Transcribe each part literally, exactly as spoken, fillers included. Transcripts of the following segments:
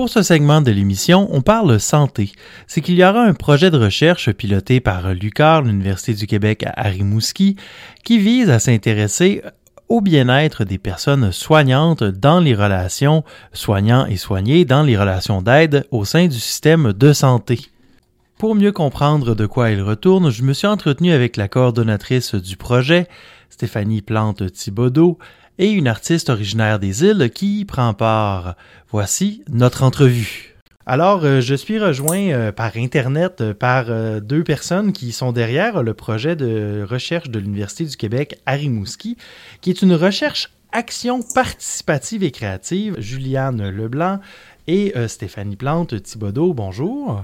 Pour ce segment de l'émission, on parle santé. C'est qu'il y aura un projet de recherche piloté par l'U Q A R, l'Université du Québec à Rimouski, qui vise à s'intéresser au bien-être des personnes soignantes dans les relations soignants et soignés, dans les relations d'aide au sein du système de santé. Pour mieux comprendre de quoi il retourne, je me suis entretenu avec la coordonnatrice du projet, Stéphanie Plante-Thibodeau, et une artiste originaire des îles qui y prend part. Voici notre entrevue. Alors, euh, je suis rejoint euh, par Internet euh, par euh, deux personnes qui sont derrière le projet de recherche de l'Université du Québec à Rimouski, qui est une recherche action participative et créative. Juliane Leblanc et euh, Stéphanie Plante-Thibodeau, bonjour.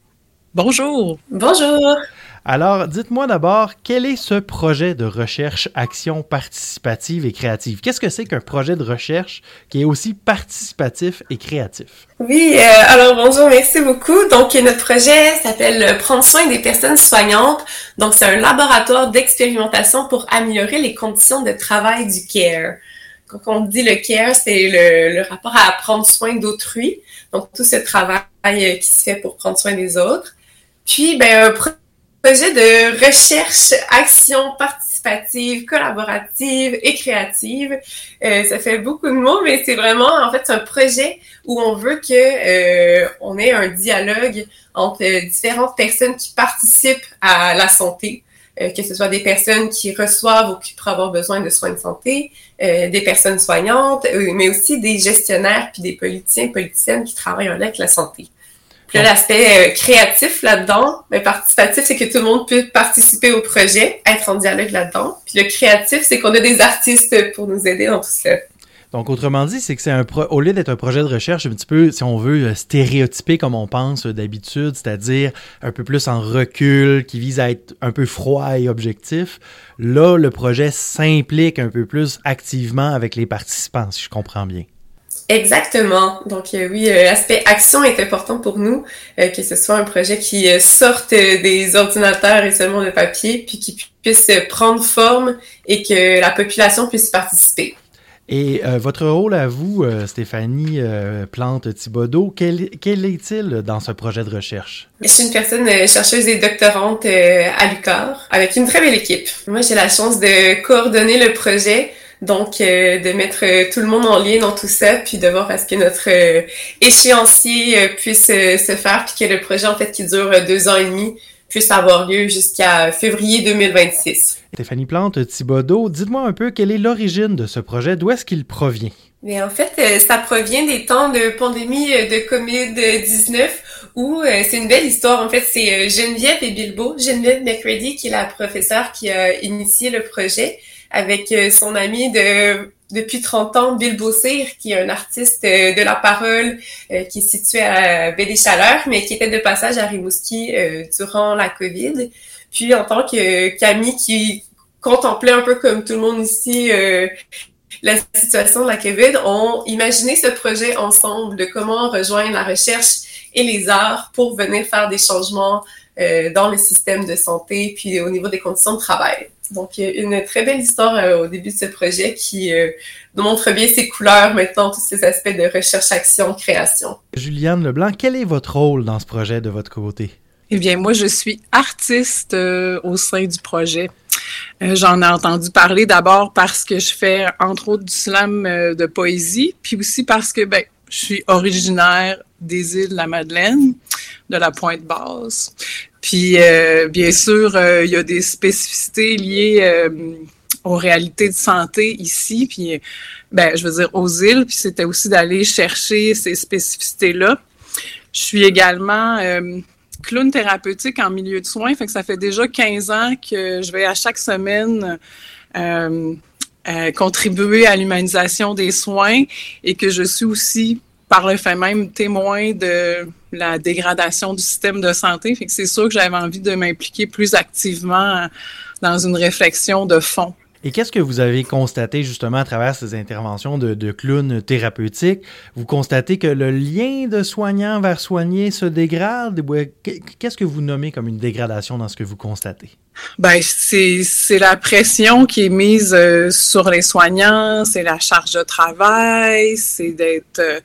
Bonjour. Bonjour. Alors, dites-moi d'abord, quel est ce projet de recherche action participative et créative? Qu'est-ce que c'est qu'un projet de recherche qui est aussi participatif et créatif? Oui, euh, alors bonjour, merci beaucoup. Donc, notre projet s'appelle « Prendre soin des personnes soignantes ». Donc, c'est un laboratoire d'expérimentation pour améliorer les conditions de travail du care. Quand on dit le care, c'est le, le rapport à prendre soin d'autrui. Donc, tout ce travail euh, qui se fait pour prendre soin des autres. Puis, ben, un projet de recherche, action participative, collaborative et créative. Euh, ça fait beaucoup de mots, mais c'est vraiment, en fait, c'est un projet où on veut que euh, on ait un dialogue entre différentes personnes qui participent à la santé, euh, que ce soit des personnes qui reçoivent ou qui pourraient avoir besoin de soins de santé, euh, des personnes soignantes, euh, mais aussi des gestionnaires puis des politiciens, politiciennes qui travaillent en lien avec la santé. Puis là, l'aspect euh, créatif là-dedans, mais participatif, c'est que tout le monde peut participer au projet, être en dialogue là-dedans. Puis le créatif, c'est qu'on a des artistes pour nous aider dans tout ça. Donc, autrement dit, c'est que c'est un pro- au lieu d'être un projet de recherche un petit peu, si on veut, stéréotypé comme on pense d'habitude, c'est-à-dire un peu plus en recul, qui vise à être un peu froid et objectif, là, le projet s'implique un peu plus activement avec les participants, si je comprends bien. Exactement. Donc euh, oui, euh, l'aspect action est important pour nous, euh, que ce soit un projet qui euh, sorte euh, des ordinateurs et seulement de papier, puis qui puisse euh, prendre forme et que la population puisse participer. Et euh, votre rôle à vous, euh, Stéphanie euh, Plante-Thibodeau, quel, quel est-il dans ce projet de recherche? Je suis une personne euh, chercheuse et doctorante euh, à l'U Q A R avec une très belle équipe. Moi, j'ai la chance de coordonner le projet. Donc, euh, de mettre euh, tout le monde en lien dans tout ça, puis de voir à ce que notre euh, échéancier euh, puisse euh, se faire, puis que le projet, en fait, qui dure euh, deux ans et demi, puisse avoir lieu jusqu'à février deux mille vingt-six. Stéphanie Plante-Thibodeau, dites-moi un peu quelle est l'origine de ce projet, d'où est-ce qu'il provient? Mais en fait, euh, ça provient des temps de pandémie euh, de covid dix-neuf, où euh, c'est une belle histoire. En fait, c'est euh, Geneviève et Bilbo, Geneviève McCready, qui est la professeure qui a initié le projet, avec son ami de depuis trente ans, Bill Beaucire, qui est un artiste de la parole euh, qui est situé à Baie des Chaleurs, mais qui était de passage à Rimouski euh, durant la COVID. Puis en tant que qu'ami qui contemplait un peu comme tout le monde ici euh, la situation de la COVID, ont imaginé ce projet ensemble de comment rejoindre la recherche et les arts pour venir faire des changements euh, dans le système de santé puis au niveau des conditions de travail. Donc, une très belle histoire euh, au début de ce projet qui euh, nous montre bien ses couleurs, maintenant tous ces aspects de recherche, action, création. Juliane Leblanc, quel est votre rôle dans ce projet de votre côté? Eh bien, moi, je suis artiste euh, au sein du projet. Euh, j'en ai entendu parler d'abord parce que je fais, entre autres, du slam euh, de poésie, puis aussi parce que, ben, je suis originaire des îles de la Madeleine, de la Pointe-Basse. Puis, euh, bien sûr, euh, il y a des spécificités liées euh, aux réalités de santé ici, puis, ben, je veux dire, aux îles, puis c'était aussi d'aller chercher ces spécificités-là. Je suis également euh, clown thérapeutique en milieu de soins, fait que ça fait déjà quinze ans que je vais à chaque semaine euh, euh, contribuer à l'humanisation des soins et que je suis aussi par le fait même témoin de la dégradation du système de santé. Fait que c'est sûr que j'avais envie de m'impliquer plus activement dans une réflexion de fond. Et qu'est-ce que vous avez constaté justement à travers ces interventions de, de clowns thérapeutiques? Vous constatez que le lien de soignant vers soigné se dégrade? Qu'est-ce que vous nommez comme une dégradation dans ce que vous constatez? Ben, c'est, c'est la pression qui est mise euh, sur les soignants, c'est la charge de travail, c'est d'être... Euh,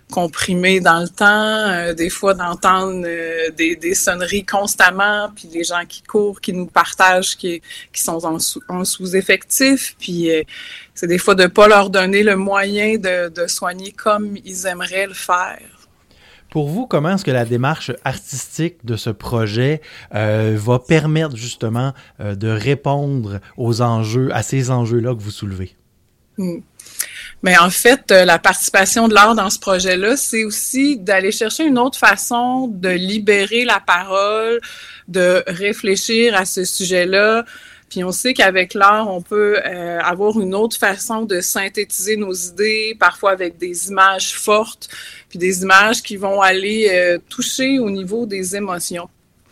comprimé dans le temps, euh, des fois d'entendre euh, des, des sonneries constamment, puis les gens qui courent, qui nous partagent, qui, qui sont en, sous, en sous-effectif, puis euh, c'est des fois de ne pas leur donner le moyen de, de soigner comme ils aimeraient le faire. Pour vous, comment est-ce que la démarche artistique de ce projet euh, va permettre justement euh, de répondre aux enjeux, à ces enjeux-là que vous soulevez? Mmh. Mais en fait, euh, la participation de l'art dans ce projet-là, c'est aussi d'aller chercher une autre façon de libérer la parole, de réfléchir à ce sujet-là. Puis on sait qu'avec l'art, on peut euh, avoir une autre façon de synthétiser nos idées, parfois avec des images fortes, puis des images qui vont aller euh, toucher au niveau des émotions.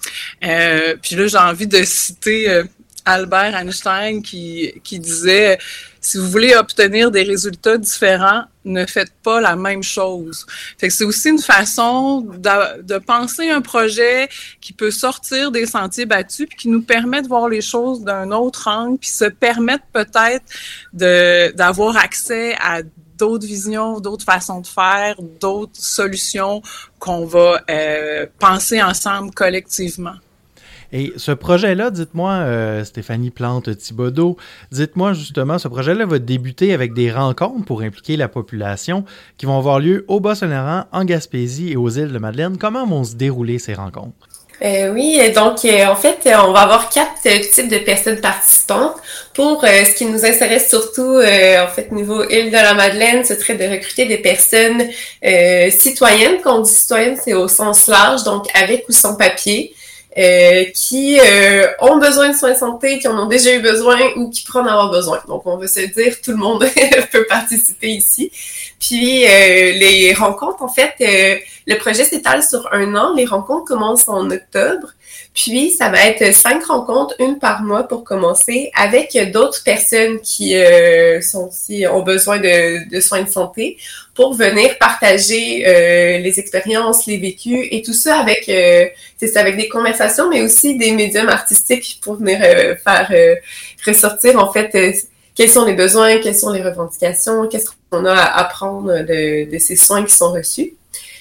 Euh, puis là, j'ai envie de citer euh, Albert Einstein qui, qui disait « Si vous voulez obtenir des résultats différents, ne faites pas la même chose. » Fait que c'est aussi une façon de, de penser un projet qui peut sortir des sentiers battus puis qui nous permet de voir les choses d'un autre angle puis se permettre peut-être de, d'avoir accès à d'autres visions, d'autres façons de faire, d'autres solutions qu'on va euh, penser ensemble collectivement. Et ce projet-là, dites-moi, euh, Stéphanie Plante-Thibodeau, dites-moi justement, ce projet-là va débuter avec des rencontres pour impliquer la population qui vont avoir lieu au Bas-Saint-Laurent, en Gaspésie et aux îles de Madeleine. Comment vont se dérouler ces rencontres? Euh, oui, donc euh, en fait, on va avoir quatre euh, types de personnes participantes. Pour euh, ce qui nous intéresse surtout, euh, en fait, niveau île de la Madeleine, ce serait de recruter des personnes euh, citoyennes. Quand on dit citoyennes, c'est au sens large, donc avec ou sans papier. Euh, qui euh, ont besoin de soins de santé, qui en ont déjà eu besoin ou qui pourraient en avoir besoin. Donc, on veut se dire, tout le monde peut participer ici. Puis, euh, les rencontres, en fait, euh, le projet s'étale sur un an. Les rencontres commencent en octobre. Puis, ça va être cinq rencontres, une par mois pour commencer, avec d'autres personnes qui euh, sont aussi ont besoin de, de soins de santé pour venir partager euh, les expériences, les vécus et tout ça avec euh, c'est ça, avec des conversations, mais aussi des médiums artistiques pour venir euh, faire euh, ressortir en fait euh, quels sont les besoins, quelles sont les revendications, qu'est-ce qu'on a à apprendre de, de ces soins qui sont reçus.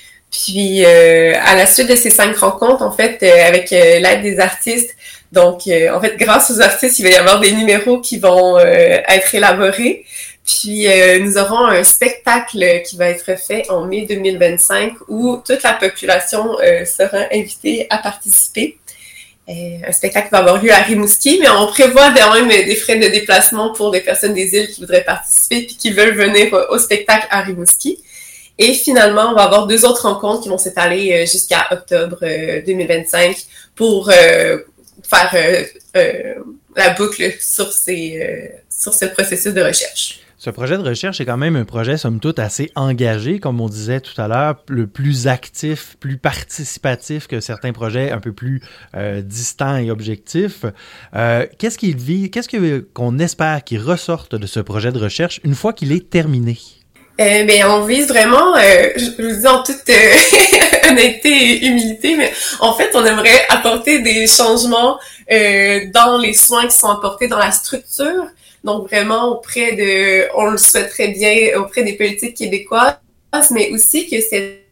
Puis, euh, à la suite de ces cinq rencontres, en fait, euh, avec euh, l'aide des artistes, donc, euh, en fait, grâce aux artistes, il va y avoir des numéros qui vont euh, être élaborés. Puis, euh, nous aurons un spectacle qui va être fait en mai deux mille vingt-cinq où toute la population euh, sera invitée à participer. Euh, un spectacle va avoir lieu à Rimouski, mais on prévoit quand même des frais de déplacement pour les personnes des îles qui voudraient participer puis qui veulent venir au spectacle à Rimouski. Et finalement, on va avoir deux autres rencontres qui vont s'étaler jusqu'à octobre deux mille vingt-cinq pour euh, faire euh, euh, la boucle sur, ces, euh, sur ce processus de recherche. Ce projet de recherche est quand même un projet, somme toute, assez engagé, comme on disait tout à l'heure, le plus actif, plus participatif que certains projets un peu plus euh, distants et objectifs. Euh, qu'est-ce qu'il vit, qu'est-ce que, qu'on espère qu'il ressorte de ce projet de recherche une fois qu'il est terminé? Euh, ben, on vise vraiment, euh, je vous dis en toute euh, honnêteté et humilité, mais en fait, on aimerait apporter des changements euh, dans les soins qui sont apportés dans la structure. Donc, vraiment auprès de, on le souhaiterait bien auprès des politiques québécoises, mais aussi que cette,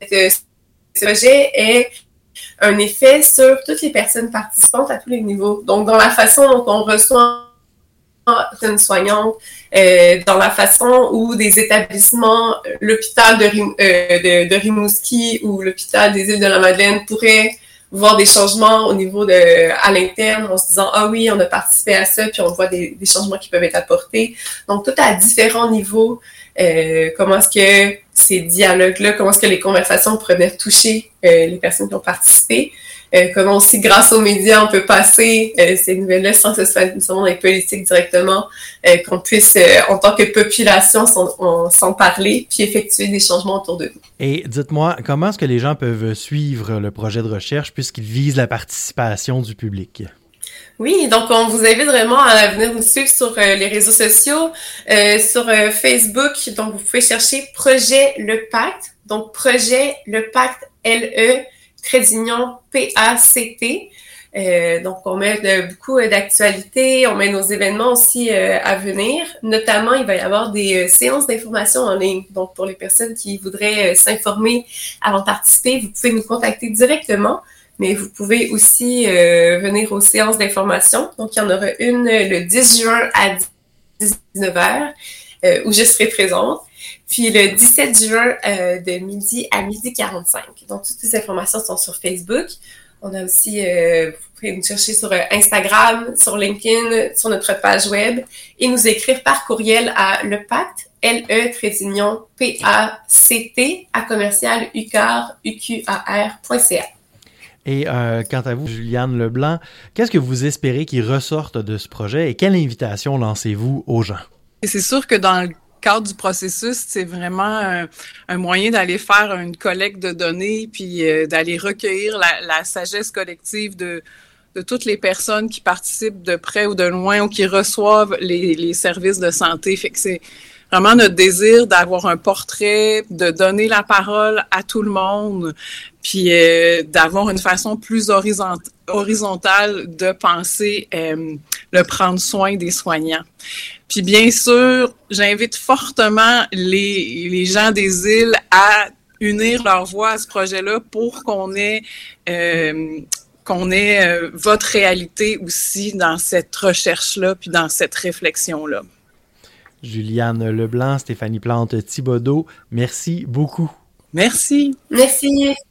ce projet ait un effet sur toutes les personnes participantes à tous les niveaux. Donc, dans la façon dont on reçoit une soignante, euh, dans la façon où des établissements, l'hôpital de, Rim, euh, de, de Rimouski ou l'hôpital des îles de la Madeleine pourraient voir des changements au niveau de à l'interne en se disant ah oui on a participé à ça puis on voit des, des changements qui peuvent être apportés. Donc tout à différents niveaux, euh, comment est-ce que ces dialogues-là, comment est-ce que les conversations pourraient venir toucher euh, les personnes qui ont participé. Euh, comment aussi, grâce aux médias, on peut passer euh, ces nouvelles-là sans que ce soit nécessairement dans les politiques directement, euh, qu'on puisse, euh, en tant que population, s'en, on, s'en parler puis effectuer des changements autour de nous. Et dites-moi, comment est-ce que les gens peuvent suivre le projet de recherche puisqu'il vise la participation du public? Oui, donc on vous invite vraiment à venir nous suivre sur euh, les réseaux sociaux, euh, sur euh, Facebook. Donc, vous pouvez chercher Projet Le Pacte. Donc, Projet Le Pacte, L E trait d'union P A C T. Euh, donc, on met de, beaucoup d'actualités, on met nos événements aussi euh, à venir. Notamment, il va y avoir des euh, séances d'information en ligne. Donc, pour les personnes qui voudraient euh, s'informer avant de participer, vous pouvez nous contacter directement, mais vous pouvez aussi euh, venir aux séances d'information. Donc, il y en aura une le dix juin à dix-neuf heures, euh, où je serai présente. Puis le dix-sept juin, euh, de midi à midi quarante-cinq. Donc, toutes les informations sont sur Facebook. On a aussi, euh, vous pouvez nous chercher sur Instagram, sur LinkedIn, sur notre page web et nous écrire par courriel à lepacte, L E trait d'union P A C T à commercial U Q A R U Q A R point C A. Et euh, quant à vous, Juliane Leblanc, qu'est-ce que vous espérez qu'il ressorte de ce projet et quelle invitation lancez-vous aux gens? Et c'est sûr que dans le cadre du processus, c'est vraiment un, un moyen d'aller faire une collecte de données puis euh, d'aller recueillir la, la sagesse collective de, de toutes les personnes qui participent de près ou de loin ou qui reçoivent les, les services de santé. Fait que c'est vraiment notre désir d'avoir un portrait, de donner la parole à tout le monde, puis euh, d'avoir une façon plus horizont- horizontale de penser euh, le prendre soin des soignants. Puis bien sûr, j'invite fortement les, les gens des îles à unir leur voix à ce projet-là pour qu'on ait, euh, qu'on ait euh, votre réalité aussi dans cette recherche-là puis dans cette réflexion-là. Juliane Leblanc, Stéphanie Plante-Thibodeau, merci beaucoup. Merci. Merci.